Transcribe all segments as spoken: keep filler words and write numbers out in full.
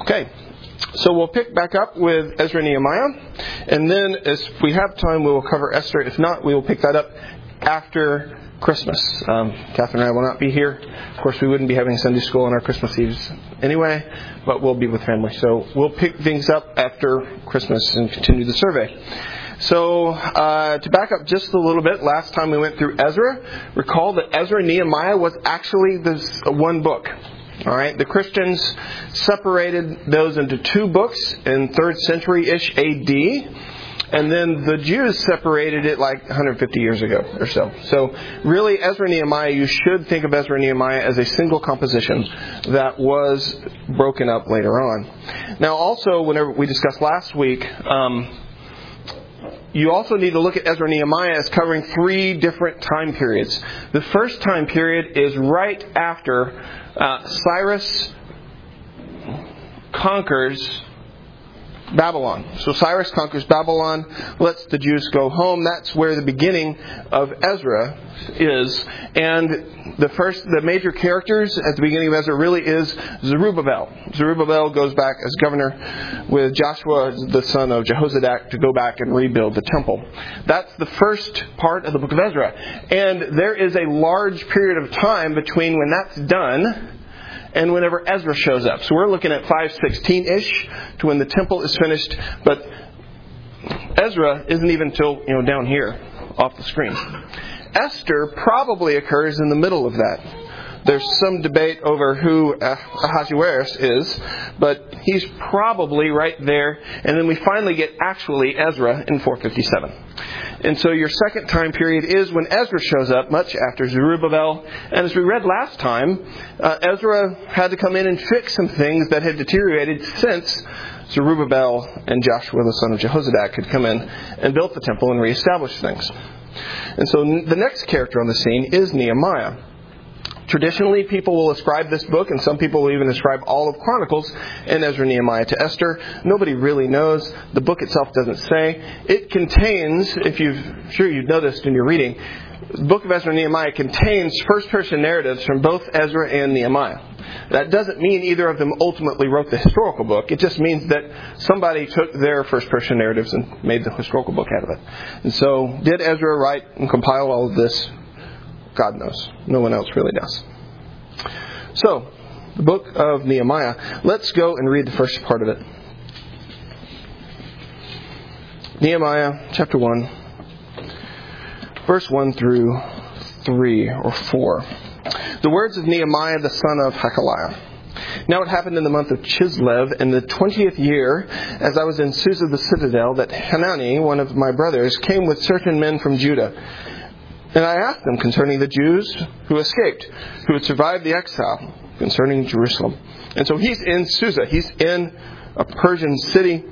Okay, so we'll pick back up with Ezra and Nehemiah, and then if we have time, we will cover Esther. If not, we will pick that up after Christmas. Um, Catherine and I will not be here. Of course, we wouldn't be having Sunday school on our Christmas Eves anyway, but we'll be with family. So we'll pick things up after Christmas and continue the survey. So uh, to back up just a little bit, last time we went through Ezra, recall that Ezra and Nehemiah was actually this one book. All right, the Christians separated those into two books in third century-ish A D, and then the Jews separated it like one hundred fifty years ago or so. So really, Ezra and Nehemiah, you should think of Ezra and Nehemiah as a single composition that was broken up later on. Now also, whenever we discussed last week, um, you also need to look at Ezra and Nehemiah as covering three different time periods. The first time period is right after uh, Cyrus conquers Babylon. So Cyrus conquers Babylon, lets the Jews go home. That's where the beginning of Ezra is. And the first, the major characters at the beginning of Ezra really is Zerubbabel. Zerubbabel goes back as governor with Joshua, the son of Jehozadak, to go back and rebuild the temple. That's the first part of the book of Ezra. And there is a large period of time between when that's done and whenever Ezra shows up. So we're looking at five sixteen-ish to when the temple is finished. But Ezra isn't even until, you know, down here off the screen. Esther probably occurs in the middle of that. There's some debate over who Ahasuerus is, but he's probably right there. And then we finally get actually Ezra in four fifty-seven. And so your second time period is when Ezra shows up, much after Zerubbabel. And as we read last time, uh, Ezra had to come in and fix some things that had deteriorated since Zerubbabel and Joshua, the son of Jehozadak, had come in and built the temple and reestablished things. And so the next character on the scene is Nehemiah. Traditionally, people will ascribe this book, and some people will even ascribe all of Chronicles and Ezra and Nehemiah to Esther. Nobody really knows. The book itself doesn't say. It contains, if you've sure you've noticed in your reading, the book of Ezra and Nehemiah contains first-person narratives from both Ezra and Nehemiah. That doesn't mean either of them ultimately wrote the historical book. It just means that somebody took their first-person narratives and made the historical book out of it. And so, did Ezra write and compile all of this? God knows. No one else really does. So, the book of Nehemiah. Let's go and read the first part of it. Nehemiah chapter one, verse one through three or four. The words of Nehemiah the son of Hakaliah. Now it happened in the month of Chislev, in the twentieth year, as I was in Susa the citadel, that Hanani, one of my brothers, came with certain men from Judah. And I asked them concerning the Jews who escaped, who had survived the exile, concerning Jerusalem. And so he's in Susa. He's in a Persian city,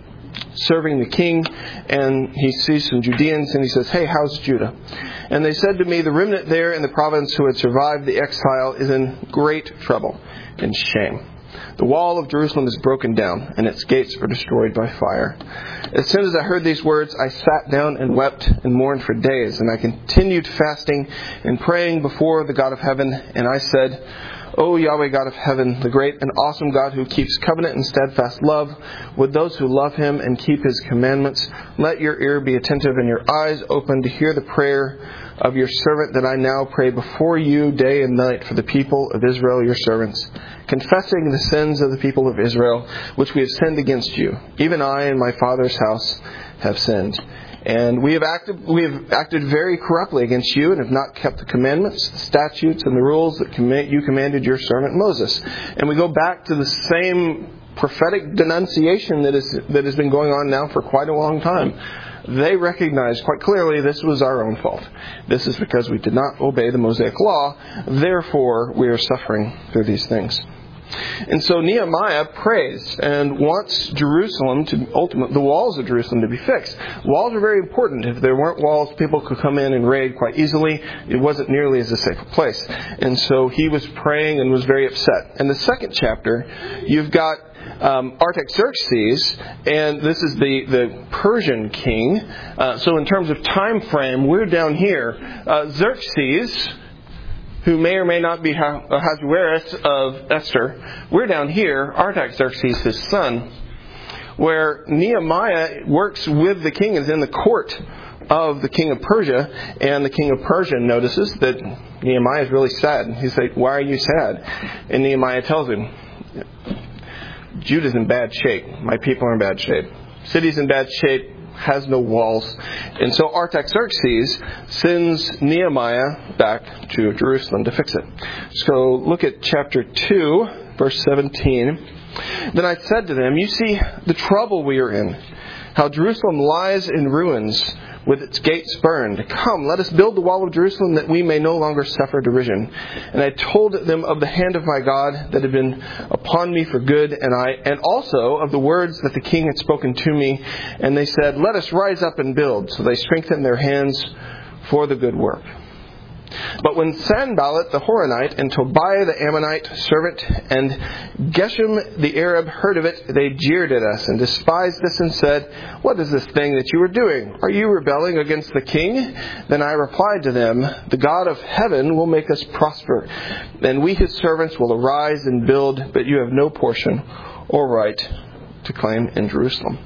serving the king, and he sees some Judeans, and he says, "Hey, how's Judah?" And they said to me, "The remnant there in the province who had survived the exile is in great trouble and shame. The wall of Jerusalem is broken down, and its gates are destroyed by fire." As soon as I heard these words, I sat down and wept and mourned for days. And I continued fasting and praying before the God of heaven. And I said, "O Yahweh God of heaven, the great and awesome God who keeps covenant and steadfast love with those who love him and keep his commandments, let your ear be attentive and your eyes open to hear the prayer of your servant that I now pray before you day and night for the people of Israel, your servants, confessing the sins of the people of Israel, which we have sinned against you. Even I and my father's house have sinned. And we have acted we have acted very corruptly against you and have not kept the commandments, the statutes, and the rules that command, you commanded your servant Moses." And we go back to the same prophetic denunciation that is that has been going on now for quite a long time. They recognize quite clearly this was our own fault. This is because we did not obey the Mosaic law. Therefore, we are suffering through these things. And so Nehemiah prays and wants Jerusalem to ultimately, the walls of Jerusalem to be fixed. Walls are very important. If there weren't walls, people could come in and raid quite easily. It wasn't nearly as a safe a place. And so he was praying and was very upset. In the second chapter, you've got Um, Artaxerxes, and this is the, the Persian king. Uh, so in terms of time frame, we're down here. Uh, Xerxes, who may or may not be Ahasuerus of Esther, we're down here, Artaxerxes, his son, where Nehemiah works with the king, is in the court of the king of Persia, and the king of Persia notices that Nehemiah is really sad. He's like, why are you sad? And Nehemiah tells him, Judah's in bad shape. My people are in bad shape. City's in bad shape, has no walls. And so Artaxerxes sends Nehemiah back to Jerusalem to fix it. So look at chapter two, verse seventeen. Then I said to them, you see the trouble we are in, how Jerusalem lies in ruins, with its gates burned. Come, let us build the wall of Jerusalem that we may no longer suffer derision. And I told them of the hand of my God that had been upon me for good, and I and also of the words that the king had spoken to me. And they said, let us rise up and build. So they strengthened their hands for the good work. But when Sanballat the Horonite and Tobiah the Ammonite servant and Geshem the Arab heard of it, they jeered at us and despised us and said, what is this thing that you are doing? Are you rebelling against the king? Then I replied to them, the God of heaven will make us prosper, and we his servants will arise and build, but you have no portion or right to claim in Jerusalem.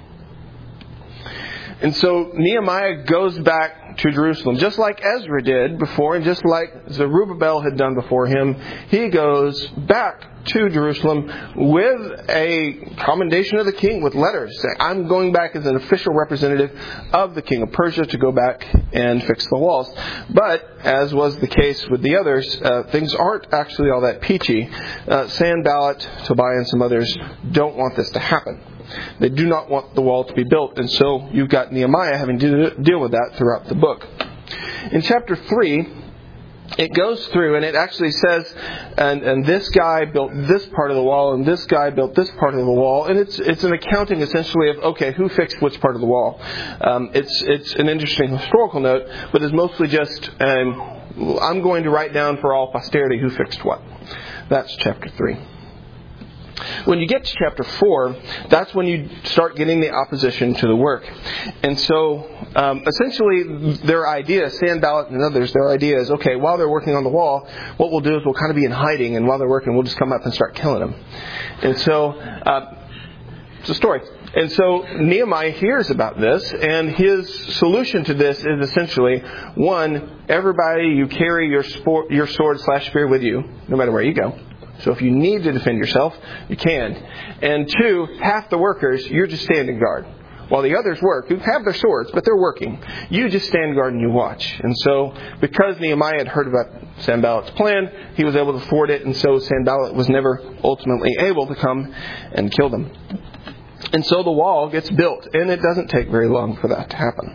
And so Nehemiah goes back to Jerusalem, just like Ezra did before, and just like Zerubbabel had done before him. He goes back to Jerusalem with a commendation of the king, with letters saying, I'm going back as an official representative of the king of Persia to go back and fix the walls. But, as was the case with the others, uh, things aren't actually all that peachy. Uh, Sanballat, Tobiah, and some others don't want this to happen. They do not want the wall to be built, and so you've got Nehemiah having to deal with that throughout the book. In chapter three, it goes through and it actually says, and, and this guy built this part of the wall, and this guy built this part of the wall, and it's it's an accounting essentially of, okay, who fixed which part of the wall. Um, it's it's an interesting historical note, but it's mostly just, um, I'm going to write down for all posterity who fixed what. That's chapter three. When you get to chapter four, that's when you start getting the opposition to the work. And so, um, essentially, their idea, Sanballat and others, their idea is, okay, while they're working on the wall, what we'll do is we'll kind of be in hiding, and while they're working, we'll just come up and start killing them. And so, uh, it's a story. And so Nehemiah hears about this, and his solution to this is essentially, one, everybody, you carry your, sport, your sword slash spear with you, no matter where you go. So if you need to defend yourself, you can. And two, half the workers, you're just standing guard. While the others work, who have their swords, but they're working. You just stand guard and you watch. And so, because Nehemiah had heard about Sanballat's plan, he was able to thwart it, and so Sanballat was never ultimately able to come and kill them. And so the wall gets built, and it doesn't take very long for that to happen.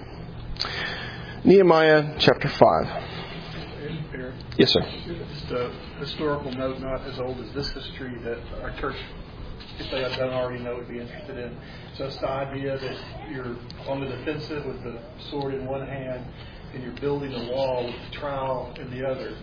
Nehemiah chapter five. Yes, sir. Just a historical note, not as old as this history, that our church, if they don't already know, would be interested in. So it's the idea that you're on the defensive with the sword in one hand, and you're building a wall with the trowel in the other.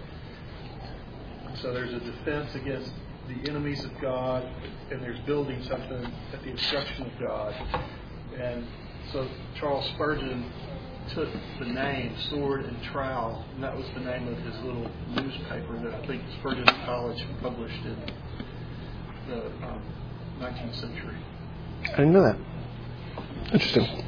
So there's a defense against the enemies of God, and there's building something at the instruction of God. And so Charles Spurgeon took the name Sword and Trowel, and that was the name of his little newspaper that I think Spurgeon College published in the um, nineteenth century. I didn't know that. Interesting.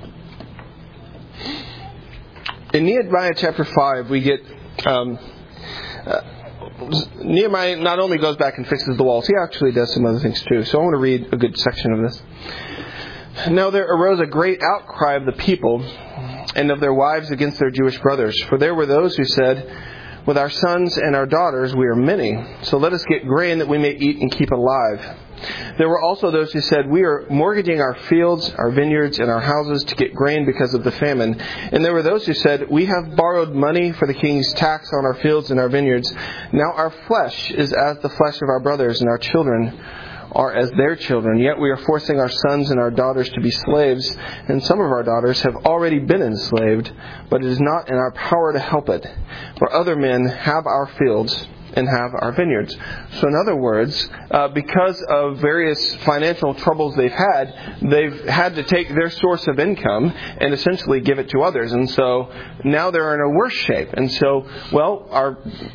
In Nehemiah chapter five, we get um, uh, Nehemiah not only goes back and fixes the walls, he actually does some other things too. So I want to read a good section of this. Now there arose a great outcry of the people and of their wives against their Jewish brothers. For there were those who said, with our sons and our daughters we are many, so let us get grain that we may eat and keep alive. There were also those who said, we are mortgaging our fields, our vineyards, and our houses to get grain because of the famine. And there were those who said, we have borrowed money for the king's tax on our fields and our vineyards. Now our flesh is as the flesh of our brothers, and our children are as their children, yet we are forcing our sons and our daughters to be slaves, and some of our daughters have already been enslaved, but it is not in our power to help it. For other men have our fields and have our vineyards. So in other words, uh, because of various financial troubles they've had, they've had to take their source of income and essentially give it to others. And so now they're in a worse shape. And so, well, our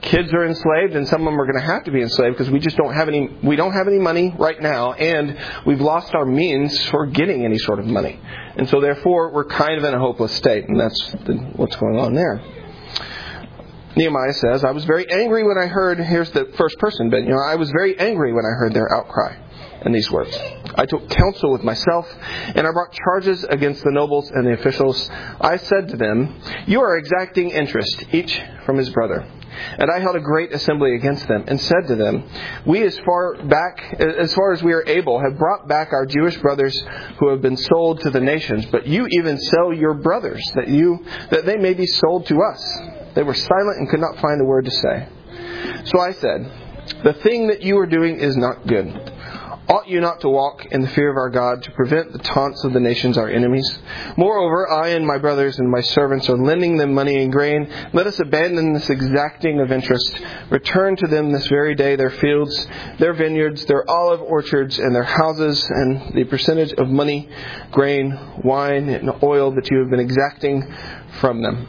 kids are enslaved, and some of them are going to have to be enslaved because we just don't have any. We don't have any money right now, and we've lost our means for getting any sort of money, and so therefore we're kind of in a hopeless state, and that's the, what's going on there. Nehemiah says, "I was very angry when I heard." Here's the first person, but you know, I was very angry when I heard their outcry. And these words, "I took counsel with myself, and I brought charges against the nobles and the officials. I said to them, 'You are exacting interest, each from his brother.' And I held a great assembly against them, and said to them, 'We, as far back as far as we are able, have brought back our Jewish brothers who have been sold to the nations. But you even sell your brothers, that you that they may be sold to us.' They were silent and could not find a word to say. So I said, 'The thing that you are doing is not good. Ought you not to walk in the fear of our God to prevent the taunts of the nations, our enemies? Moreover, I and my brothers and my servants are lending them money and grain. Let us abandon this exacting of interest. Return to them this very day their fields, their vineyards, their olive orchards, and their houses, and the percentage of money, grain, wine, and oil that you have been exacting from them.'"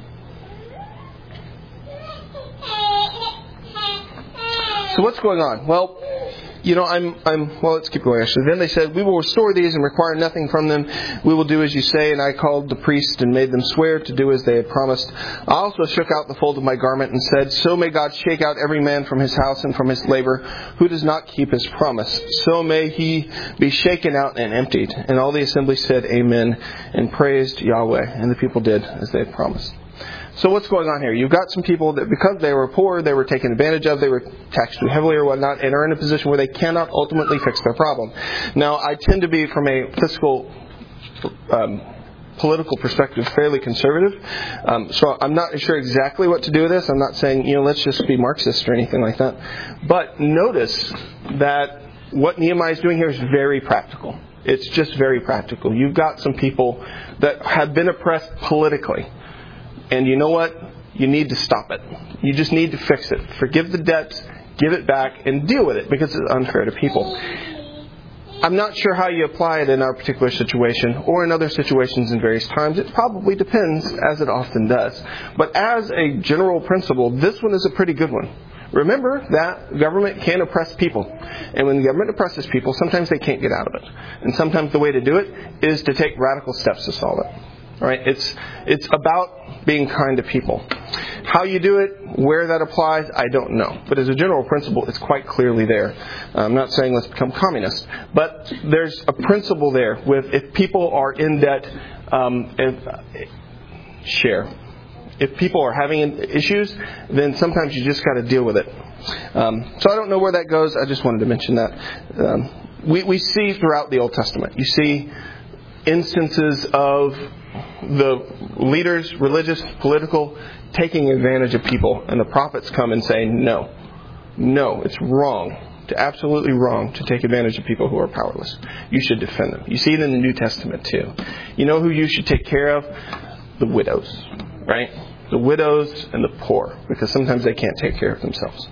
So what's going on? Well, You know, I'm, I'm, well, let's keep going actually. Then they said, "We will restore these and require nothing from them. We will do as you say." And I called the priest and made them swear to do as they had promised. I also shook out the fold of my garment and said, "So may God shake out every man from his house and from his labor who does not keep his promise. So may he be shaken out and emptied." And all the assembly said, "Amen," and praised Yahweh. And the people did as they had promised. So what's going on here? You've got some people that because they were poor, they were taken advantage of, they were taxed too heavily or whatnot, and are in a position where they cannot ultimately fix their problem. Now, I tend to be, from a fiscal, um, political perspective, fairly conservative. Um, so I'm not sure exactly what to do with this. I'm not saying, you know, let's just be Marxist or anything like that. But notice that what Nehemiah is doing here is very practical. It's just very practical. You've got some people that have been oppressed politically. And you know what? You need to stop it. You just need to fix it. Forgive the debts, give it back, and deal with it because it's unfair to people. I'm not sure how you apply it in our particular situation or in other situations in various times. It probably depends, as it often does. But as a general principle, this one is a pretty good one. Remember that government can oppress people. And when the government oppresses people, sometimes they can't get out of it. And sometimes the way to do it is to take radical steps to solve it. Right? It's it's about being kind to people. How you do it, where that applies, I don't know. But as a general principle, it's quite clearly there. I'm not saying let's become communist, but there's a principle there with if people are in debt, um, if, share. If people are having issues, then sometimes you just got to deal with it. Um, so I don't know where that goes. I just wanted to mention that. Um, we, we see throughout the Old Testament, you see instances of the leaders, religious, political, taking advantage of people. And the prophets come and say, no, no, it's wrong, to absolutely wrong to take advantage of people who are powerless. You should defend them. You see it in the New Testament too. You know who you should take care of? The widows, right? The widows and the poor, because sometimes they can't take care of themselves.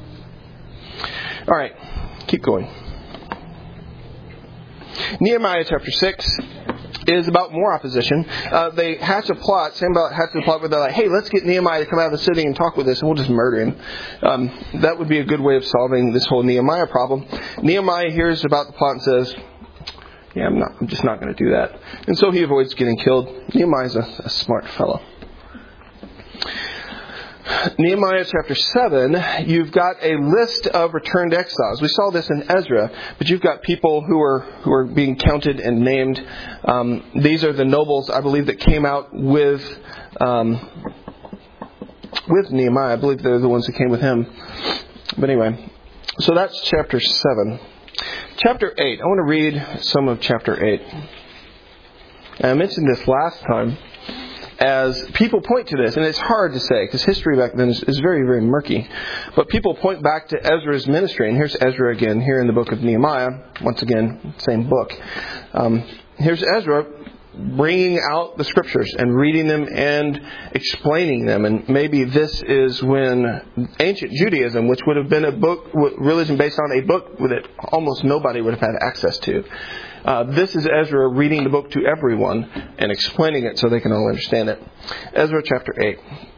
All right, keep going. Nehemiah chapter six is about more opposition. Uh, they hatch a plot. Sanballat hatches a plot where they're like, hey, let's get Nehemiah to come out of the city and talk with us, and we'll just murder him. Um, that would be a good way of solving this whole Nehemiah problem. Nehemiah hears about the plot and says, yeah, I'm not. I'm just not going to do that. And so he avoids getting killed. Nehemiah's a, a smart fellow. Nehemiah chapter seven, you've got a list of returned exiles. We saw this in Ezra, but you've got people who are who are being counted and named. Um, these are the nobles, I believe, that came out with um, with Nehemiah. I believe they're the ones that came with him. But anyway, so that's chapter seven. Chapter eight. I want to read some of chapter eight. And I mentioned this last time. As people point to this, and it's hard to say because history back then is, is very, very murky. But people point back to Ezra's ministry, and here's Ezra again here in the book of Nehemiah. Once again, same book. Um, here's Ezra bringing out the scriptures and reading them and explaining them. And maybe this is when ancient Judaism, which would have been a book, religion based on a book that almost nobody would have had access to. Uh, this is Ezra reading the book to everyone and explaining it so they can all understand it. Ezra chapter eight.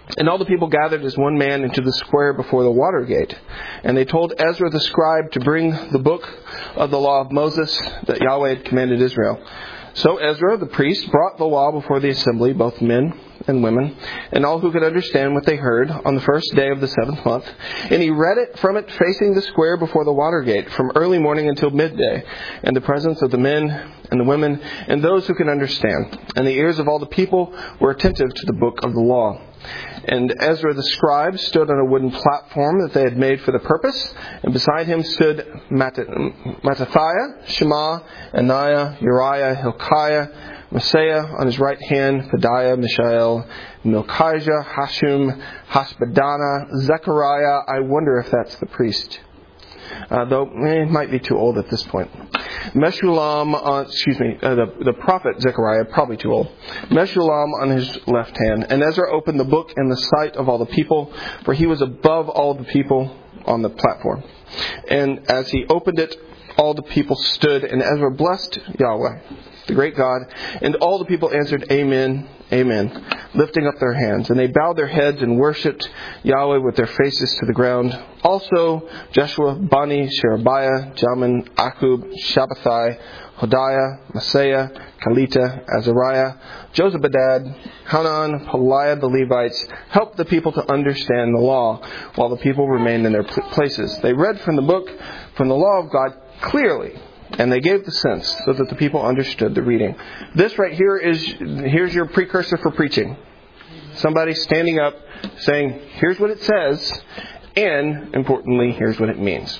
And all the people gathered as one man into the square before the water gate. And they told Ezra the scribe to bring the book of the law of Moses that Yahweh had commanded Israel. So Ezra, the priest, brought the law before the assembly, both men and women, and all who could understand what they heard, on the first day of the seventh month. And he read it from it facing the square before the water gate, from early morning until midday, in the presence of the men and the women and those who could understand. And the ears of all the people were attentive to the book of the law. And Ezra the scribe stood on a wooden platform that they had made for the purpose, and beside him stood Mattithiah, Shema, Ananiah, Uriah, Hilkiah, Maaseiah on his right hand, Pedaiah, Mishael, Milchijah, Hashum, Hashbaddanah, Zechariah. I wonder if that's the priest. Uh, though eh, might be too old at this point. Meshullam, on, excuse me, uh, the, the prophet Zechariah, probably too old. Meshullam on his left hand. And Ezra opened the book in the sight of all the people, for he was above all the people on the platform. And as he opened it, all the people stood, and Ezra blessed Yahweh, the great God. And all the people answered, Amen, Amen, lifting up their hands. And they bowed their heads and worshipped Yahweh with their faces to the ground. Also Joshua, Bani, Sherebiah, Jamin, Akub, Shabbathai, Hodiah, Maaseiah, Kalita, Azariah, Jozabadad, Hanan, Peliah the Levites helped the people to understand the law while the people remained in their places. They read from the book, from the law of God clearly, and they gave the sense so that the people understood the reading. This right here is, here's your precursor for preaching. Somebody standing up saying, here's what it says, and importantly, here's what it means.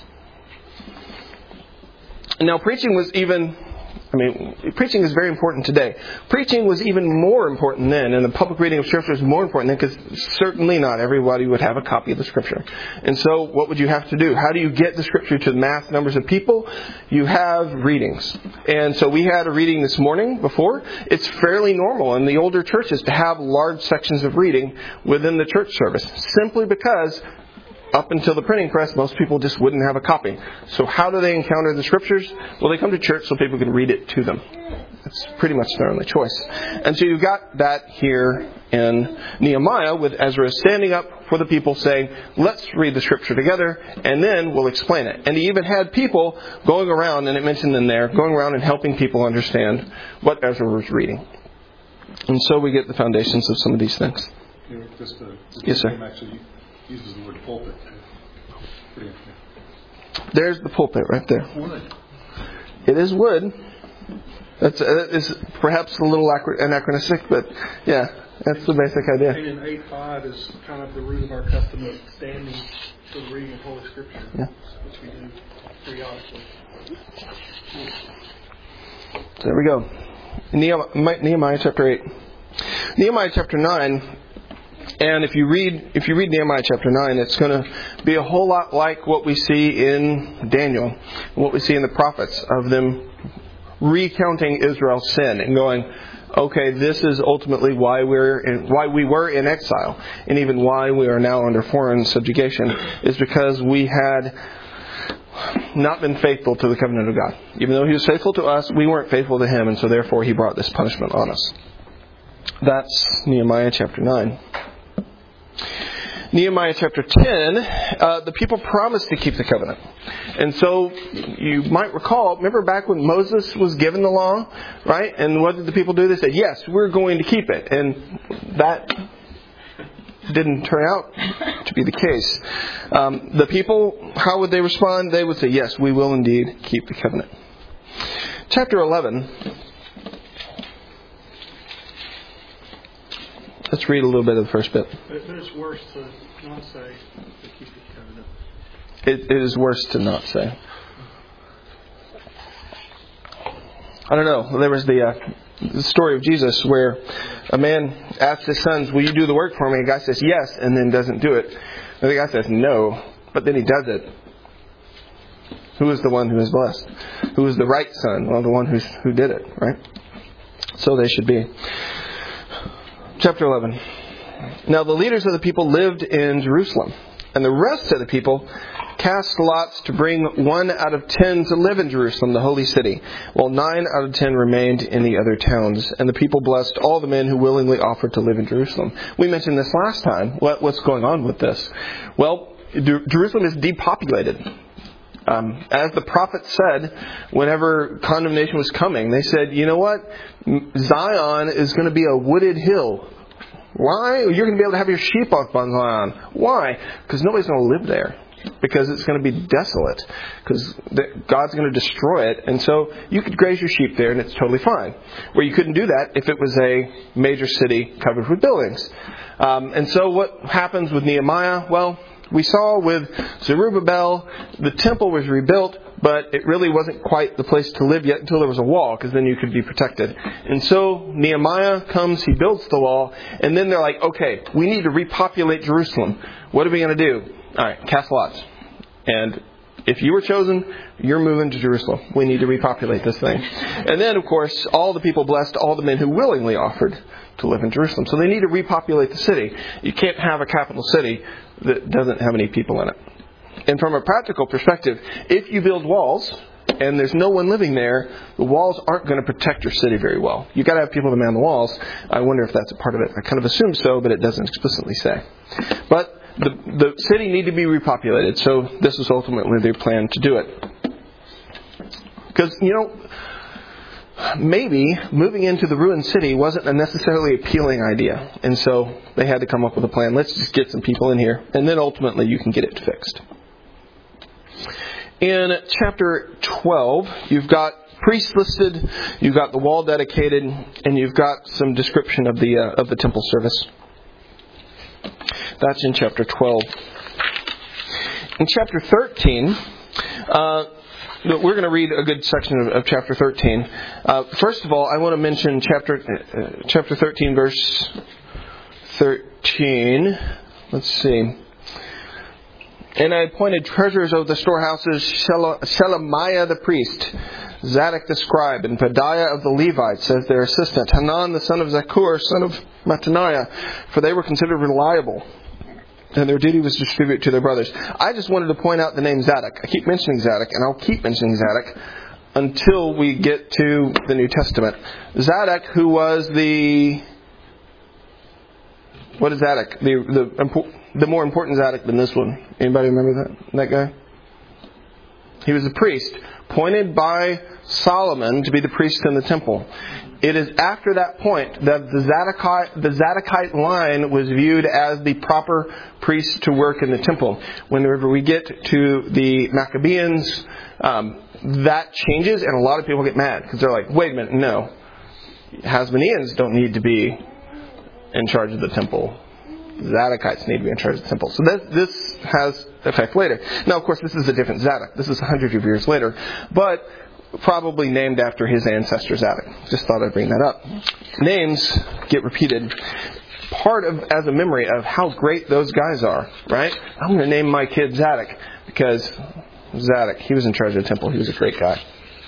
Now, preaching was even, I mean, preaching is very important today. Preaching was even more important then, and the public reading of Scripture was more important then, because certainly not everybody would have a copy of the Scripture. And so, what would you have to do? How do you get the Scripture to mass numbers of people? You have readings. And so we had a reading this morning before. It's fairly normal in the older churches to have large sections of reading within the church service, simply because up until the printing press, most people just wouldn't have a copy. So how do they encounter the Scriptures? Well, they come to church so people can read it to them. That's pretty much their only choice. And so you've got that here in Nehemiah with Ezra standing up for the people saying, let's read the Scripture together and then we'll explain it. And he even had people going around, and it mentioned in there, going around and helping people understand what Ezra was reading. And so we get the foundations of some of these things. You know, just to, just yes, sir. Actually uses the word pulpit. Pretty interesting. There's the pulpit right there. Wood. It is wood. That's uh, is perhaps a little anachronistic, but yeah, that's the basic idea. And in eight five is kind of the root of our custom of standing for the reading of Holy Scripture, yeah. which we do periodically. So there we go. Nehemiah, Nehemiah chapter eight. Nehemiah chapter nine. And if you read if you read Nehemiah chapter nine, it's going to be a whole lot like what we see in Daniel, what we see in the prophets, of them recounting Israel's sin and going, okay, this is ultimately why we're in, why we were in exile, and even why we are now under foreign subjugation, is because we had not been faithful to the covenant of God. Even though He was faithful to us, we weren't faithful to Him, and so therefore He brought this punishment on us. That's Nehemiah chapter nine. Nehemiah chapter ten, uh, the people promised to keep the covenant. And so you might recall, remember back when Moses was given the law, right? And what did the people do? They said, yes, we're going to keep it. And that didn't turn out to be the case. Um, the people, how would they respond? They would say, yes, we will indeed keep the covenant. Chapter eleven. Let's read a little bit of the first bit. But it's worse to not say to keep the covenant. It, it is worse to not say. I don't know. There was the, uh, the story of Jesus where a man asked his sons, will you do the work for me? And the guy says yes, and then doesn't do it. And the guy says no, but then he does it. Who is the one who is blessed? Who is the right son? Well, the one who's, who did it, right? So they should be. Chapter eleven. Now the leaders of the people lived in Jerusalem, and the rest of the people cast lots to bring one out of ten to live in Jerusalem, the holy city, while nine out of ten remained in the other towns. And the people blessed all the men who willingly offered to live in Jerusalem. We mentioned this last time. What, what's going on with this? Well, Jerusalem is depopulated. Um, as the prophet said, whenever condemnation was coming, they said, you know what? Zion is going to be a wooded hill. Why? You're going to be able to have your sheep off on Zion. Why? Because nobody's going to live there. Because it's going to be desolate. Because God's going to destroy it. And so you could graze your sheep there and it's totally fine. Where you couldn't do that if it was a major city covered with buildings. Um, and so what happens with Nehemiah? Well, we saw with Zerubbabel, the temple was rebuilt, but it really wasn't quite the place to live yet until there was a wall, because then you could be protected. And so Nehemiah comes, he builds the wall, and then they're like, okay, we need to repopulate Jerusalem. What are we going to do? All right, cast lots. And if you were chosen, you're moving to Jerusalem. We need to repopulate this thing. And then, of course, all the people blessed all the men who willingly offered to live in Jerusalem. So they need to repopulate the city. You can't have a capital city that doesn't have any people in it. And from a practical perspective, if you build walls and there's no one living there, the walls aren't going to protect your city very well. You've got to have people to man the walls. I wonder if that's a part of it. I kind of assume so, but it doesn't explicitly say. But the, the city needed to be repopulated, so this was ultimately their plan to do it. Because, you know, maybe moving into the ruined city wasn't a necessarily appealing idea. And so they had to come up with a plan. Let's just get some people in here. And then ultimately you can get it fixed. In chapter twelve, you've got priests listed, you've got the wall dedicated, and you've got some description of the uh, of the temple service. That's in chapter twelve. In chapter thirteen, uh, we're going to read a good section of, of chapter thirteen. Uh, first of all, I want to mention chapter uh, chapter thirteen, verse thirteen. Let's see. And I appointed treasurers of the storehouses Shelemiah the priest, Zadok the scribe, and Pedaiah of the Levites as their assistant, Hanan the son of Zakur, son of Mattaniah, for they were considered reliable, and their duty was to distribute to their brothers. I just wanted to point out the name Zadok. I keep mentioning Zadok, and I'll keep mentioning Zadok until we get to the New Testament. Zadok, who was the... What is Zadok? The the the more important Zadok than this one. Anybody remember that that guy? He was a priest, appointed by Solomon to be the priest in the temple. It is after that point that the Zadokite, the Zadokite line was viewed as the proper priest to work in the temple. Whenever we get to the Maccabees, um, that changes, and a lot of people get mad because they're like, "Wait a minute, no, Hasmoneans don't need to be in charge of the temple. Zadokites need to be in charge of the temple." So this, this has effect later. Now, of course, this is a different Zadok. This is a hundred of years later, but probably named after his ancestor Zadok. Just thought I'd bring that up. Names get repeated, part of as a memory of how great those guys are. Right? I'm going to name my kid Zadok because Zadok, he was in charge of the temple. He was a great guy.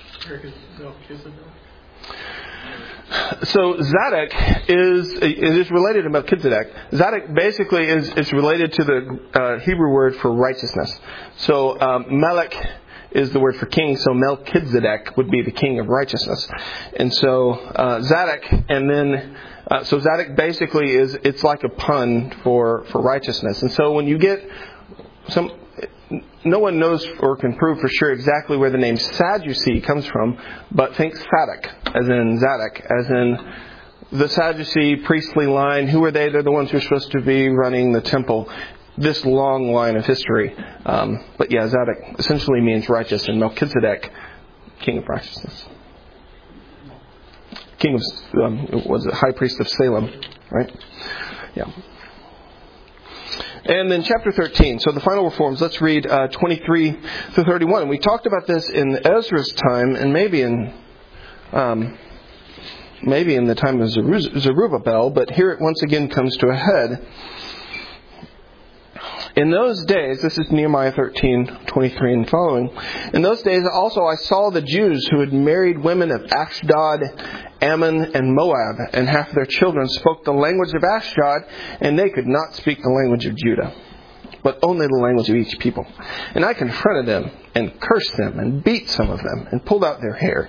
So Zadok is it is related to Melchizedek. Zadok basically is is related to the uh, Hebrew word for righteousness. So um, Melech is the word for king. So Melchizedek would be the king of righteousness. And so uh, Zadok, and then uh, so Zadok basically is it's like a pun for for righteousness. And so when you get some. No one knows or can prove for sure exactly where the name Sadducee comes from, but think Zadok, as in Zadok, as in the Sadducee priestly line. Who are they? They're the ones who are supposed to be running the temple. This long line of history. Um, but yeah, Zadok essentially means righteous, and Melchizedek, king of righteousness. King of, um, was it high priest of Salem, right? Yeah. And then chapter thirteen, so the final reforms, let's read uh, twenty-three through thirty-one. And we talked about this in Ezra's time, and maybe in um, maybe in the time of Zerubbabel, but here it once again comes to a head. In those days, this is Nehemiah thirteen, twenty-three and following. In those days also I saw the Jews who had married women of Ashdod, Ammon, and Moab, and half of their children spoke the language of Ashdod, and they could not speak the language of Judah. but only the language of each people. And I confronted them and cursed them and beat some of them and pulled out their hair.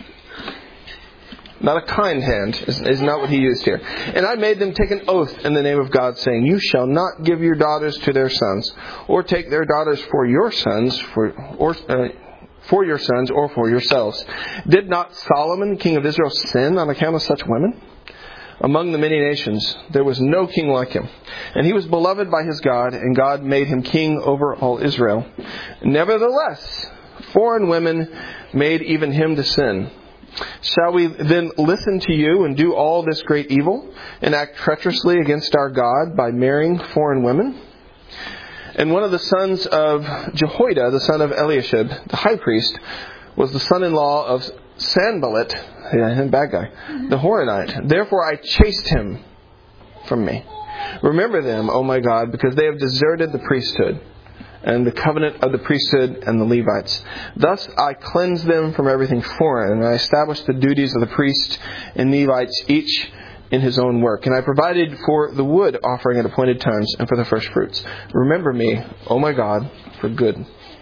Not a kind hand is, is not what he used here. And I made them take an oath in the name of God, saying, you shall not give your daughters to their sons, or take their daughters for your sons, for or uh, for your sons, or for yourselves. Did not Solomon, king of Israel, sin on account of such women? Among the many nations, there was no king like him. And he was beloved by his God, and God made him king over all Israel. Nevertheless, foreign women made even him to sin. Shall we then listen to you and do all this great evil and act treacherously against our God by marrying foreign women? And one of the sons of Jehoiada, the son of Eliashib, the high priest, was the son-in-law of Sanballat, yeah, bad guy, the Horonite. Therefore I chased him from me. Remember them, O my God, because they have deserted the priesthood and the covenant of the priesthood and the Levites. Thus I cleansed them from everything foreign, and I established the duties of the priest and Levites, each in his own work. And I provided for the wood offering at appointed times and for the first fruits. Remember me, O my God, for good.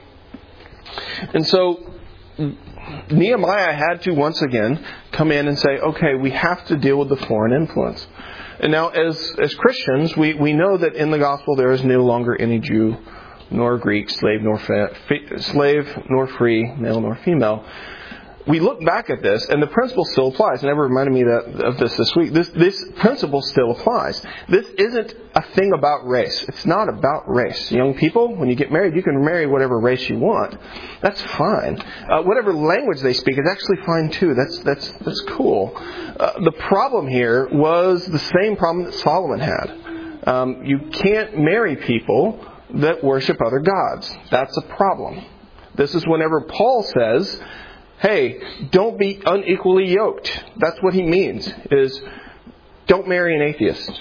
And so Nehemiah had to once again come in and say, okay, we have to deal with the foreign influence. And now as, as Christians, we, we know that in the gospel there is no longer any Jew nor Greek, slave nor fa- slave nor free, male nor female. We look back at this, and the principle still applies. And Never reminded me that, of this this week. This, this principle still applies. This isn't a thing about race. It's not about race. Young people, when you get married, you can marry whatever race you want. That's fine. Uh, whatever language they speak is actually fine too. That's that's that's cool. Uh, the problem here was the same problem that Solomon had. Um, you can't marry people that worship other gods. That's a problem. This is whenever Paul says, hey, don't be unequally yoked. That's what he means, is don't marry an atheist.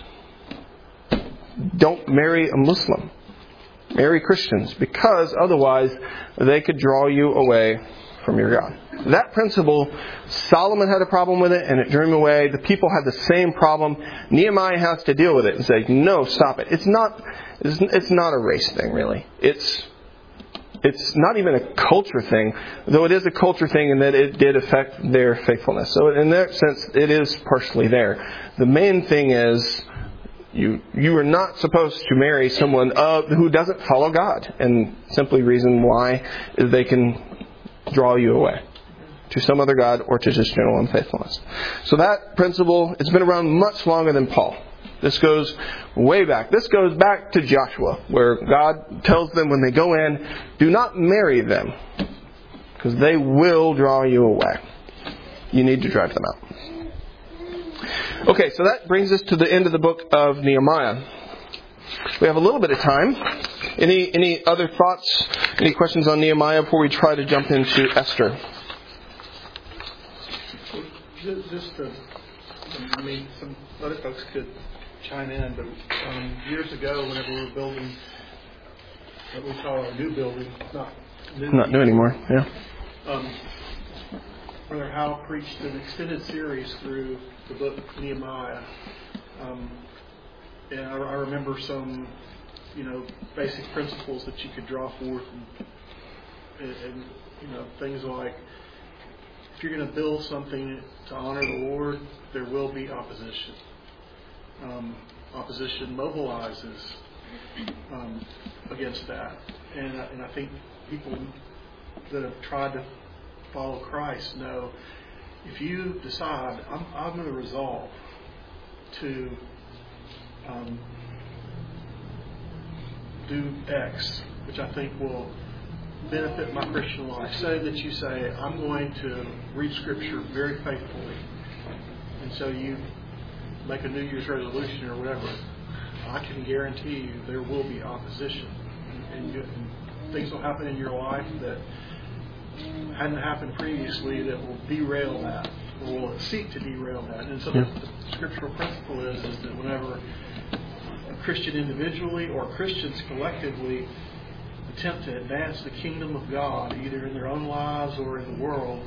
Don't marry a Muslim. Marry Christians, because otherwise they could draw you away from your God. That principle, Solomon had a problem with it, and it drew him away. The people had the same problem. Nehemiah has to deal with it and say, no, stop it. It's not, it's not a race thing, really. It's It's not even a culture thing, though it is a culture thing in that it did affect their faithfulness. So in that sense, it is partially there. The main thing is you you are not supposed to marry someone uh, who doesn't follow God. And simply reason why is they can draw you away to some other God or to just general unfaithfulness. So that principle, it's been around much longer than Paul. This goes way back. This goes back to Joshua, where God tells them when they go in, do not marry them, because they will draw you away. You need to drive them out. Okay, so that brings us to the end of the book of Nehemiah. We have a little bit of time. Any any other thoughts, any questions on Nehemiah before we try to jump into Esther? Just to, I mean, some other folks could chime in, but um, years ago, whenever we were building what we call a new building, not new, not new anymore, yeah. Um, Brother Howell preached an extended series through the book Nehemiah, um, and I, I remember some, you know, basic principles that you could draw forth, and, and you know, things like, if you're going to build something to honor the Lord, there will be opposition. Um, opposition mobilizes um, against that. And, uh, and I think people that have tried to follow Christ know, if you decide, I'm, I'm going to resolve to um, do X, which I think will benefit my Christian life. Say that you say, I'm going to read Scripture very faithfully. And so you make a New Year's resolution or whatever. I can guarantee you there will be opposition. And, you, and things will happen in your life that hadn't happened previously that will derail that, or will seek to derail that. And so yeah. the, the scriptural principle is, is that whenever a Christian individually or Christians collectively attempt to advance the kingdom of God, either in their own lives or in the world,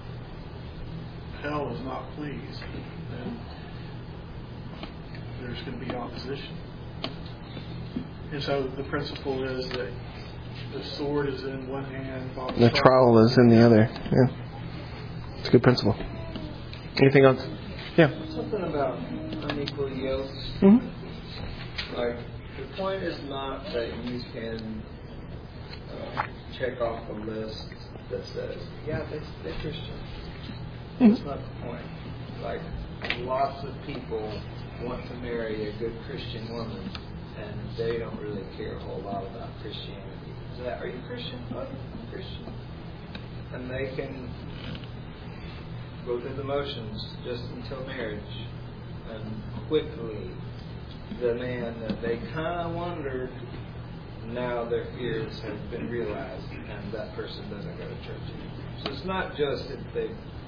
hell is not pleased. And there's going to be opposition. And so the principle is that the sword is in one hand, while the trowel is in the other. Yeah, it's a good principle. Anything else? Yeah. Something about unequal yokes. Mm-hmm. Like, the point is not that you can uh, check off a list that says, yeah, they, they're Christian. Mm-hmm. That's not the point. Like, lots of people want to marry a good Christian woman, and they don't really care a whole lot about Christianity. So that, are you Christian? Oh, I'm Christian. And they can go through the motions just until marriage, and quickly the man that they kind of wondered, now their fears have been realized, and that person doesn't go to church anymore. So it's not just if they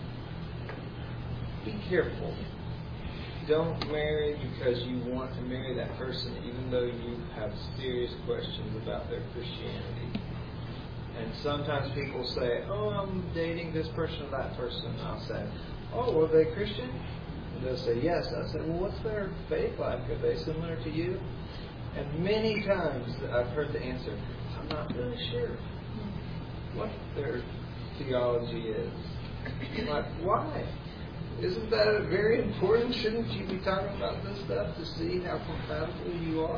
be careful. Don't marry because you want to marry that person, even though you have serious questions about their Christianity. And sometimes people say, oh, I'm dating this person or that person. And I'll say, oh, were they Christian? And they'll say, yes. I say, well, what's their faith like? Are they similar to you? And many times I've heard the answer, I'm not really sure what their theology is. I'm like, why? Isn't that very important? Shouldn't you be talking about this stuff to see how compatible you are?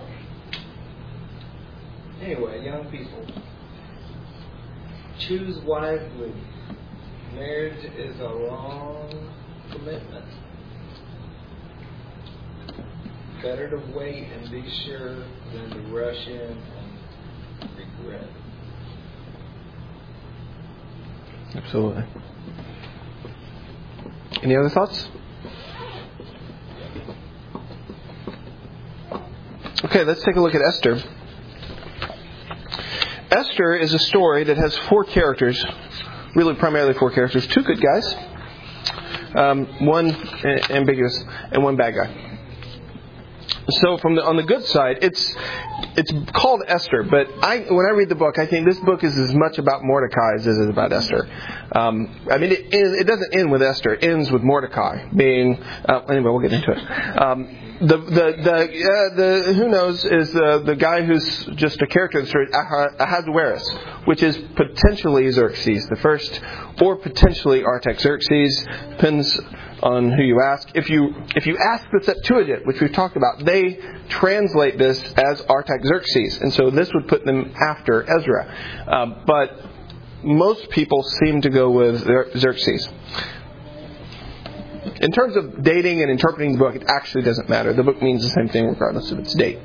Anyway, young people, choose wisely. Marriage is a long commitment. Better to wait and be sure than to rush in and regret. Absolutely. Any other thoughts? Okay, let's take a look at Esther. Esther is a story that has four characters, really primarily four characters, two good guys, um, one ambiguous, and one bad guy. So from the, on the good side, it's it's called Esther, but I when I read the book, I think this book is as much about Mordecai as it is about Esther. Um, I mean, it, it doesn't end with Esther; it ends with Mordecai being. Uh, anyway, we'll get into it. Um, the the the uh, the who knows is the the guy who's just a character in the story, Ahasuerus, which is potentially Xerxes the first, or potentially Artaxerxes, depends on who you ask. If you if you ask the Septuagint, which we've talked about, they translate this as Artaxerxes, and so this would put them after Ezra. Uh, but most people seem to go with Xerxes. In terms of dating and interpreting the book, it actually doesn't matter. The book means the same thing regardless of its date.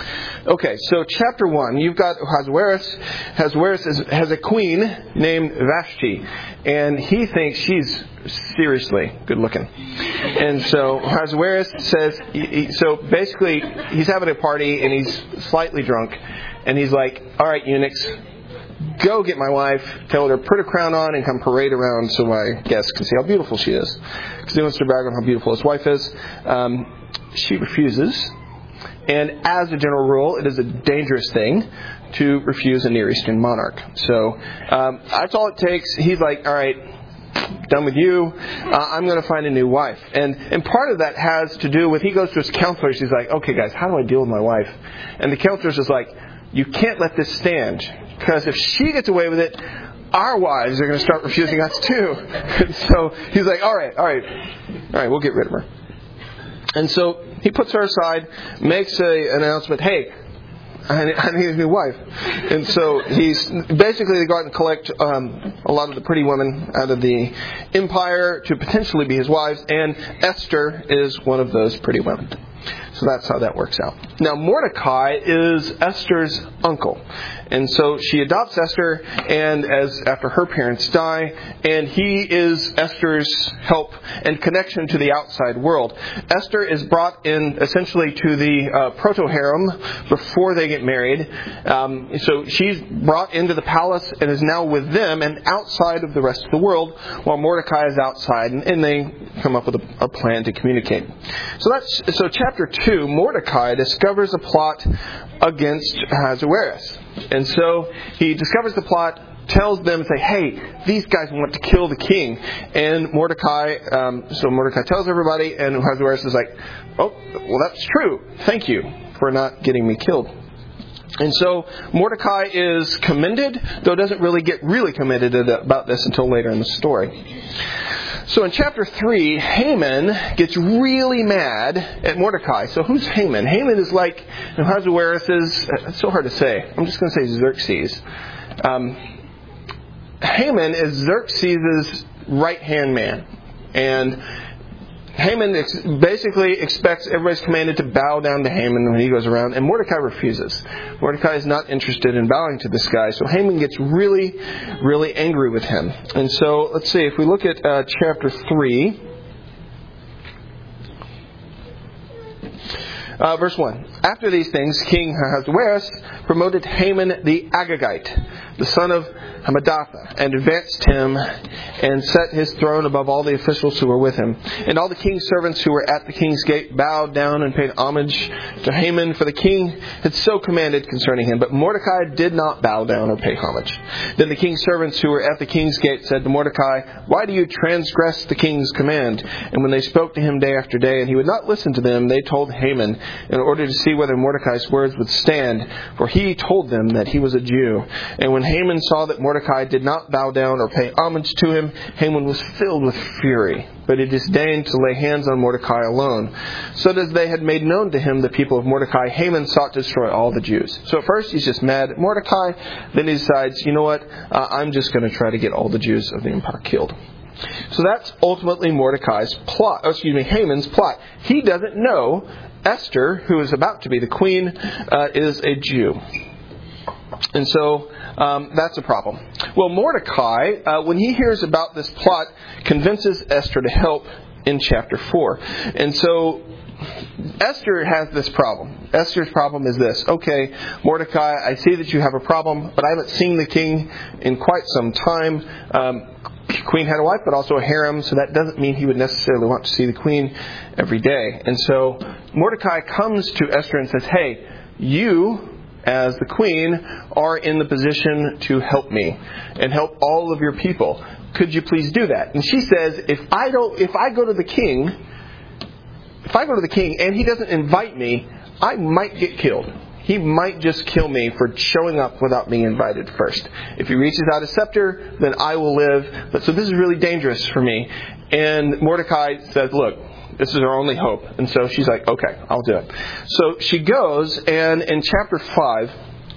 Okay, so chapter one, you've got Ahasuerus. Ahasuerus is, has a queen named Vashti, and he thinks she's seriously good looking. And so Ahasuerus says, he, he, so basically he's having a party and he's slightly drunk, and he's like, all right, eunuchs, go get my wife, tell her to put a crown on and come parade around so my guests can see how beautiful she is. Because he wants to brag on how beautiful his wife is. Um, she refuses. And as a general rule, it is a dangerous thing to refuse a Near Eastern monarch. So um, that's all it takes. He's like, all right, done with you. Uh, I'm going to find a new wife. And and part of that has to do with, he goes to his counselors. He's like, okay, guys, how do I deal with my wife? And the counselors is like, you can't let this stand. Because if she gets away with it, our wives are going to start refusing us too. And so he's like, all right, all right, all right, we'll get rid of her. And so he puts her aside, makes a, an announcement, hey, I need, I need a new wife. And so he's basically they go out and collect um, a lot of the pretty women out of the empire to potentially be his wives, and Esther is one of those pretty women. So that's how that works out. Now Mordecai is Esther's uncle. And so she adopts Esther, and as after her parents die, and he is Esther's help and connection to the outside world. Esther is brought in essentially to the uh, proto-harem before they get married. Um, so she's brought into the palace and is now with them and outside of the rest of the world, while Mordecai is outside, and, and they come up with a, a plan to communicate. So that's so chapter two. Mordecai discovers a plot against Ahasuerus. And so he discovers the plot, tells them, say, hey, these guys want to kill the king. And Mordecai, um, so Mordecai tells everybody, and Ahasuerus is like, oh, well, that's true. Thank you for not getting me killed. And so Mordecai is commended, though doesn't really get really commended about this until later in the story. So in chapter three, Haman gets really mad at Mordecai. So who's Haman? Haman is like Ahasuerus is, it's so hard to say. I'm just going to say Xerxes. Um, Haman is Xerxes' right-hand man. And Haman ex- basically expects everybody's commanded to bow down to Haman when he goes around, and Mordecai refuses. Mordecai is not interested in bowing to this guy, so Haman gets really, really angry with him. And so, let's see, if we look at uh, chapter three, uh, verse one. After these things, King Ahasuerus promoted Haman the Agagite, the son of Hammedatha, and advanced him and set his throne above all the officials who were with him. And all the king's servants who were at the king's gate bowed down and paid homage to Haman, for the king had so commanded concerning him. But Mordecai did not bow down or pay homage. Then the king's servants who were at the king's gate said to Mordecai, "Why do you transgress the king's command?" And when they spoke to him day after day, and he would not listen to them, they told Haman in order to see whether Mordecai's words would stand, for he told them that he was a Jew. And when Haman saw that Mordecai did not bow down or pay homage to him, Haman was filled with fury, but he disdained to lay hands on Mordecai alone. So as they had made known to him the people of Mordecai, Haman sought to destroy all the Jews. So at first he's just mad at Mordecai, then he decides, you know what, uh, I'm just going to try to get all the Jews of the empire killed. So that's ultimately Mordecai's plot, oh, excuse me, Haman's plot. He doesn't know Esther, who is about to be the queen, uh, is a Jew. And so um, that's a problem. Well, Mordecai, uh, when he hears about this plot, convinces Esther to help in chapter four. And so Esther has this problem. Esther's problem is this. Okay, Mordecai, I see that you have a problem, but I haven't seen the king in quite some time. Um, Queen had a wife, but also a harem, so that doesn't mean he would necessarily want to see the queen every day. And so Mordecai comes to Esther and says, hey, you, as the queen, are in the position to help me and help all of your people. Could you please do that? And she says, if I don't, if I go to the king, if I go to the king and he doesn't invite me, I might get killed. He might just kill me for showing up without being invited first. If he reaches out a scepter, then I will live. But so this is really dangerous for me. And Mordecai says, look, this is our only hope. And so she's like, okay, I'll do it. So she goes, and in chapter five,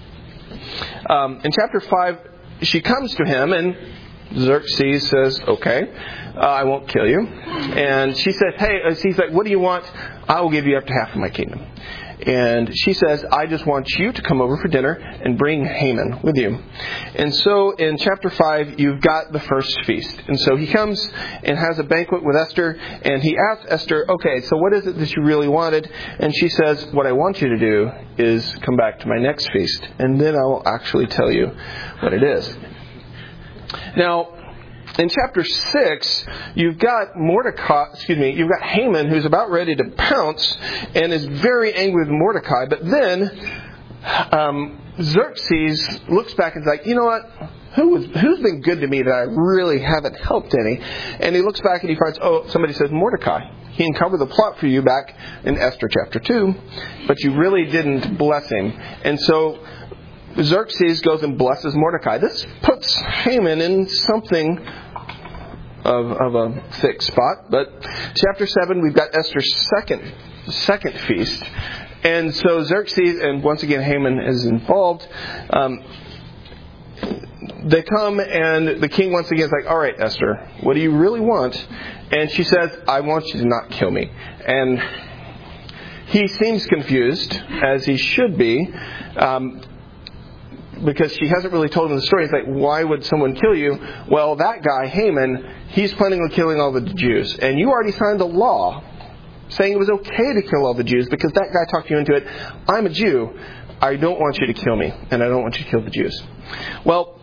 um, in chapter five, she comes to him, and Xerxes says, okay, uh, I won't kill you. And she says, hey, he's like, what do you want? I will give you up to half of my kingdom. And she says, I just want you to come over for dinner and bring Haman with you. And so in chapter five, you've got the first feast. And so he comes and has a banquet with Esther, and he asks Esther, okay, so what is it that you really wanted? And she says, what I want you to do is come back to my next feast, and then I will actually tell you what it is. Now, in chapter six, you've got Mordecai, excuse me, you've got Haman, who's about ready to pounce and is very angry with Mordecai. But then um, Xerxes looks back and is like, you know what? Who was, who's been good to me that I really haven't helped any? And he looks back and he finds, oh, somebody says Mordecai. He uncovered the plot for you back in Esther chapter two, but you really didn't bless him. And so Xerxes goes and blesses Mordecai. This puts Haman in something of, of a thick spot. But chapter seven, we've got Esther's second second feast. And so Xerxes, and once again Haman is involved, um, they come and the king once again is like, all right, Esther, what do you really want? And she says, I want you to not kill me. And he seems confused, as he should be, um, because she hasn't really told him the story. It's like, why would someone kill you? Well, that guy, Haman, he's planning on killing all the Jews. And you already signed a law saying it was okay to kill all the Jews because that guy talked you into it. I'm a Jew. I don't want you to kill me, and I don't want you to kill the Jews. Well,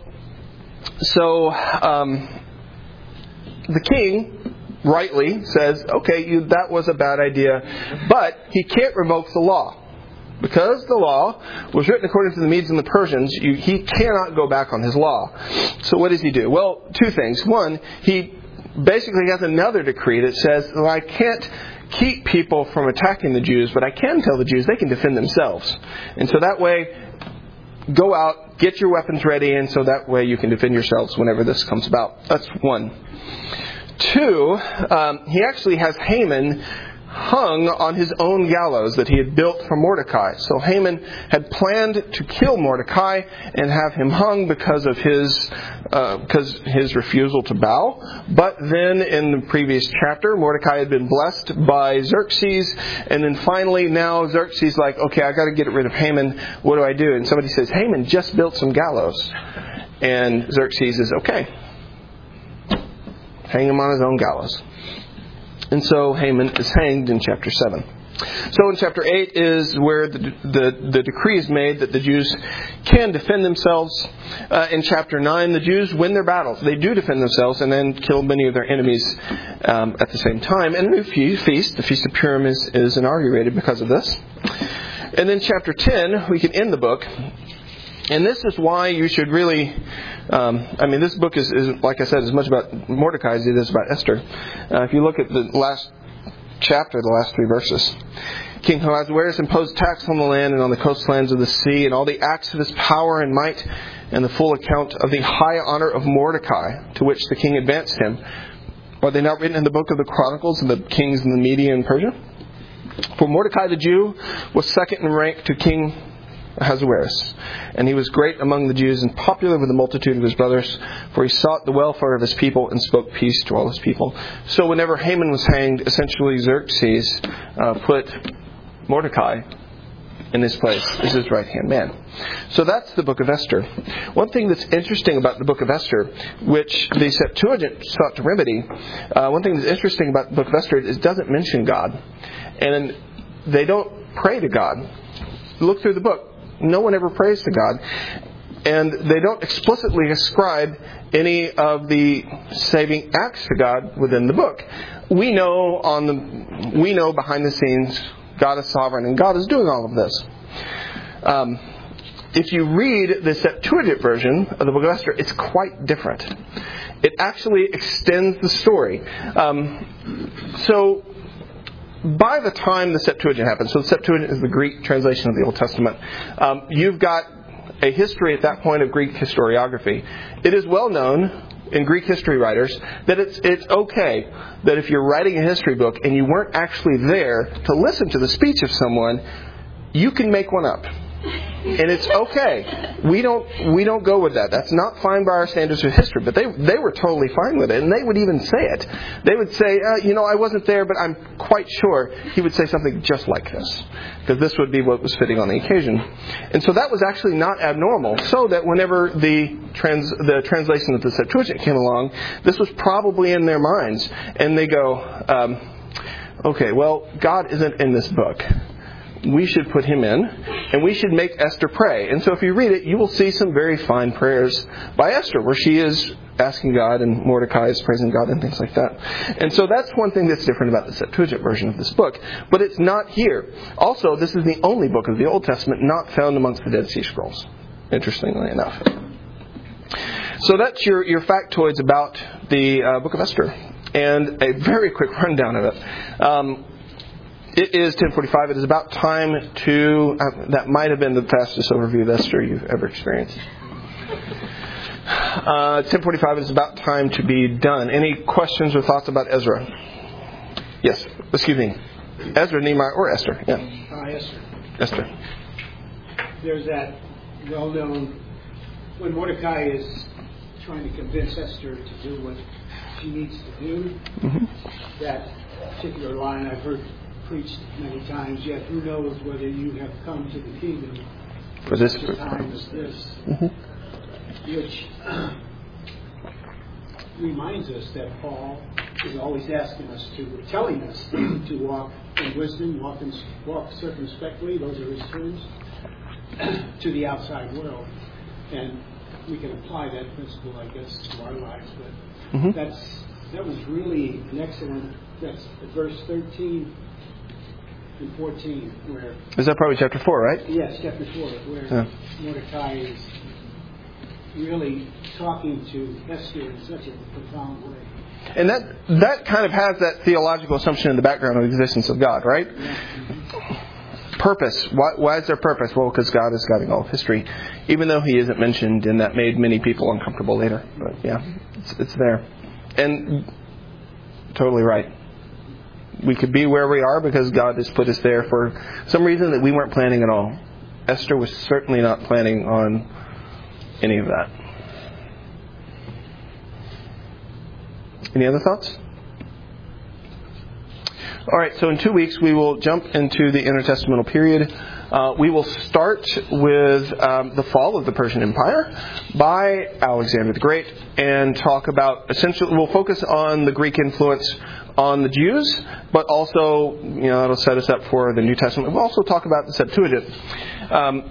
so um, the king rightly says, okay, you, that was a bad idea, but he can't revoke the law. Because the law was written according to the Medes and the Persians, you, he cannot go back on his law. So what does he do? Well, two things. One, he basically has another decree that says, well, I can't keep people from attacking the Jews, but I can tell the Jews they can defend themselves. And so that way, go out, get your weapons ready, and so that way you can defend yourselves whenever this comes about. That's one. Two, um, he actually has Haman hung on his own gallows that he had built for Mordecai. So Haman had planned to kill Mordecai and have him hung because of his uh, because his refusal to bow. But then in the previous chapter, Mordecai had been blessed by Xerxes, and then finally now Xerxes is like, okay, I got to get rid of Haman. What do I do? And somebody says, Haman just built some gallows, and Xerxes is okay. Hang him on his own gallows. And so Haman is hanged in chapter seven. So in chapter eight is where the, the, the decree is made that the Jews can defend themselves. Uh, in chapter nine, the Jews win their battles. They do defend themselves and then kill many of their enemies um, at the same time. And a new feast, the Feast of Purim, is, is inaugurated because of this. And then chapter ten, we can end the book. And this is why you should really, um, I mean, this book is, is, like I said, as much about Mordecai as it is about Esther. Uh, if you look at the last chapter, the last three verses. King Ahasuerus imposed tax on the land and on the coastlands of the sea, and all the acts of his power and might, and the full account of the high honor of Mordecai, to which the king advanced him. Are they not written in the book of the Chronicles of the kings in the Media and Persia? For Mordecai the Jew was second in rank to King Ahasuerus, and he was great among the Jews and popular with the multitude of his brothers, for he sought the welfare of his people and spoke peace to all his people. So whenever Haman was hanged, essentially Xerxes uh, put Mordecai in his place as his right-hand man. So that's the book of Esther. One thing that's interesting about the book of Esther, which the Septuagint sought to remedy, uh, one thing that's interesting about the book of Esther is it doesn't mention God. And they don't pray to God. Look through the book. No one ever prays to God. And they don't explicitly ascribe any of the saving acts to God within the book. We know on the we know behind the scenes God is sovereign and God is doing all of this. Um, if you read the Septuagint version of the book of Esther, it's quite different. It actually extends the story. Um, so by the time the Septuagint happened, so the Septuagint is the Greek translation of the Old Testament, um, you've got a history at that point of Greek historiography. It is well known in Greek history writers that it's it's okay that if you're writing a history book and you weren't actually there to listen to the speech of someone, you can make one up. And it's okay. We don't we don't go with that. That's not fine by our standards of history. But they they were totally fine with it. And they would even say it. They would say, uh, you know, I wasn't there, but I'm quite sure he would say something just like this. Because this would be what was fitting on the occasion. And so that was actually not abnormal. So that whenever the trans the translation of the Septuagint came along, this was probably in their minds. And they go, um, okay, well, God isn't in this book. We should put him in, and we should make Esther pray. And so if you read it, you will see some very fine prayers by Esther, where she is asking God and Mordecai is praising God and things like that. And so that's one thing that's different about the Septuagint version of this book. But it's not here. Also, this is the only book of the Old Testament not found amongst the Dead Sea Scrolls, interestingly enough. So that's your, your factoids about the uh, book of Esther. And a very quick rundown of it. Um, It is ten forty-five. It is about time to... Uh, that might have been the fastest overview of Esther you've ever experienced. Uh, ten forty-five. It is about time to be done. Any questions or thoughts about Ezra? Yes. Excuse me. Ezra, Nehemiah, or Esther? Yeah. Uh, Esther. Esther. There's that well-known... When Mordecai is trying to convince Esther to do what she needs to do, mm-hmm. that particular line I've heard preached many times, yet who knows whether you have come to the kingdom for this such a time as this, mm-hmm. which uh, reminds us that Paul is always asking us to, telling us to walk in wisdom, walk, in, walk circumspectly, those are his terms, to the outside world. And we can apply that principle, I guess, to our lives. But mm-hmm. that's that was really an excellent, that's verse thirteen and fourteen, where... Is that probably chapter four, right? Yes, chapter four, where yeah. Mordecai is really talking to Esther in such a profound way. And that that kind of has that theological assumption in the background of the existence of God, right? Yeah. Mm-hmm. purpose. Why, why is there purpose? Well, because God is guiding all of history, even though He isn't mentioned, and that made many people uncomfortable later. But yeah, it's, it's there. And totally right. We could be where we are because God has put us there for some reason that we weren't planning at all. Esther was certainly not planning on any of that. Any other thoughts? All right, so in two weeks we will jump into the intertestamental period. Uh, we will start with um, the fall of the Persian Empire by Alexander the Great and talk about, essentially, we'll focus on the Greek influence on the Jews, but also, you know, it'll set us up for the New Testament. We'll also talk about the Septuagint. Um,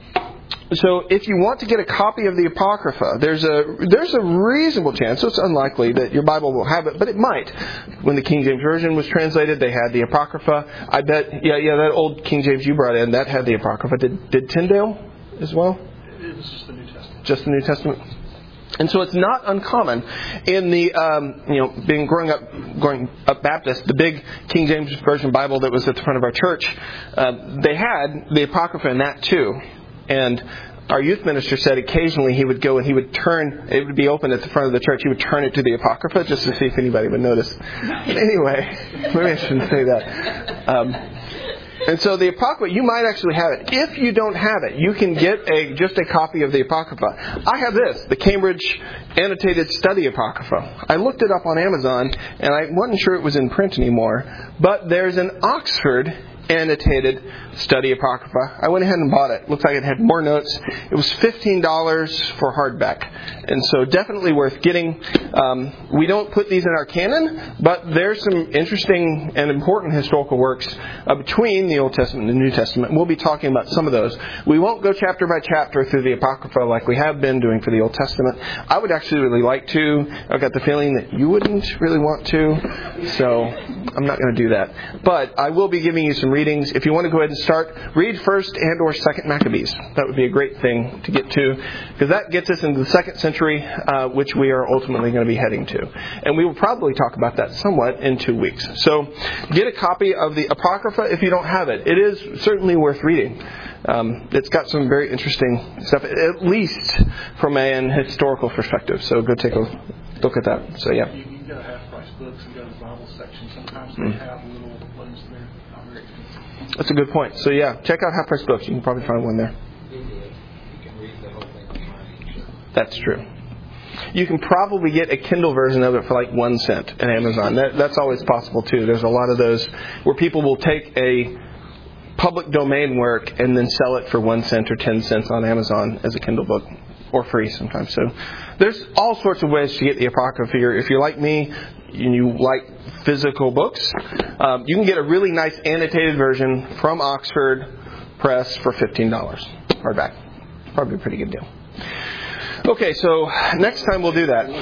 So if you want to get a copy of the Apocrypha, there's a there's a reasonable chance, so it's unlikely that your Bible will have it, but it might. When the King James Version was translated, they had the Apocrypha. I bet, yeah, yeah, that old King James you brought in, that had the Apocrypha. Did, did Tyndale as well? It was just the New Testament. Just the New Testament? And so it's not uncommon in the, um, you know, being growing up, growing up Baptist, the big King James Version Bible that was at the front of our church, uh, they had the Apocrypha in that too. And our youth minister said occasionally he would go and he would turn, it would be open at the front of the church, he would turn it to the Apocrypha just to see if anybody would notice. But anyway, maybe I shouldn't say that. Um, and so the Apocrypha, you might actually have it. If you don't have it, you can get a just a copy of the Apocrypha. I have this, the Cambridge Annotated Study Apocrypha. I looked it up on Amazon, and I wasn't sure it was in print anymore. But there's an Oxford Annotated Study Apocrypha. I went ahead and bought it. Looks like it had more notes. It was fifteen dollars for hardback. And so definitely worth getting. Um, we don't put these in our canon, but there's some interesting and important historical works uh, between the Old Testament and the New Testament. We'll be talking about some of those. We won't go chapter by chapter through the Apocrypha like we have been doing for the Old Testament. I would actually really like to. I've got the feeling that you wouldn't really want to. So I'm not going to do that. But I will be giving you some readings. If you want to go ahead and start, read first and or second Maccabees. That would be a great thing to get to, because that gets us into the second century, uh, which we are ultimately going to be heading to. And we will probably talk about that somewhat in two weeks. So get a copy of the Apocrypha if you don't have it. It is certainly worth reading. Um, it's got some very interesting stuff, at least from an historical perspective. So go take a look at that. So yeah. You can get a half-price books and go to the Bible section. Sometimes they Mm. have little ones there. Not very expensive. That's a good point. So yeah, check out Half Price Books. You can probably find one there. Google it. You can read the whole thing online. That's true. You can probably get a Kindle version of it for like one cent at Amazon. That, that's always possible too. There's a lot of those where people will take a public domain work and then sell it for one cent or ten cents on Amazon as a Kindle book, or free sometimes. So there's all sorts of ways to get the Apocrypha. If you're, if you're like me and you like physical books, um, you can get a really nice annotated version from Oxford Press for fifteen dollars hardback. Probably a pretty good deal. Okay, so next time we'll do that.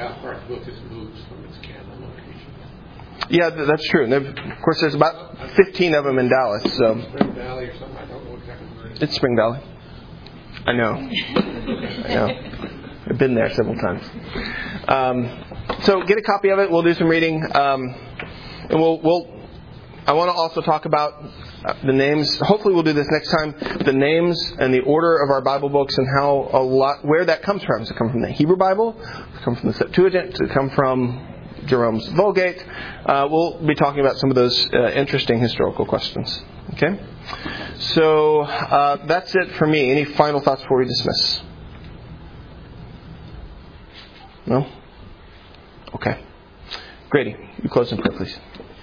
Yeah, that's true. And of course, there's about fifteen of them in Dallas. So Spring Valley or something. I don't know exactly where it is. It's Spring Valley. I know. I know. I've been there several times. Um, so get a copy of it. We'll do some reading, um, and we'll we'll. I want to also talk about the names. Hopefully, we'll do this next time. The names and the order of our Bible books and how a lot where that comes from. Does it come from the Hebrew Bible? Does it come from the Septuagint? Does it come from Jerome's Vulgate? Uh, we'll be talking about some of those uh, interesting historical questions. Okay? So uh, that's it for me. Any final thoughts before we dismiss? No? Okay. Grady, you close in prayer, please.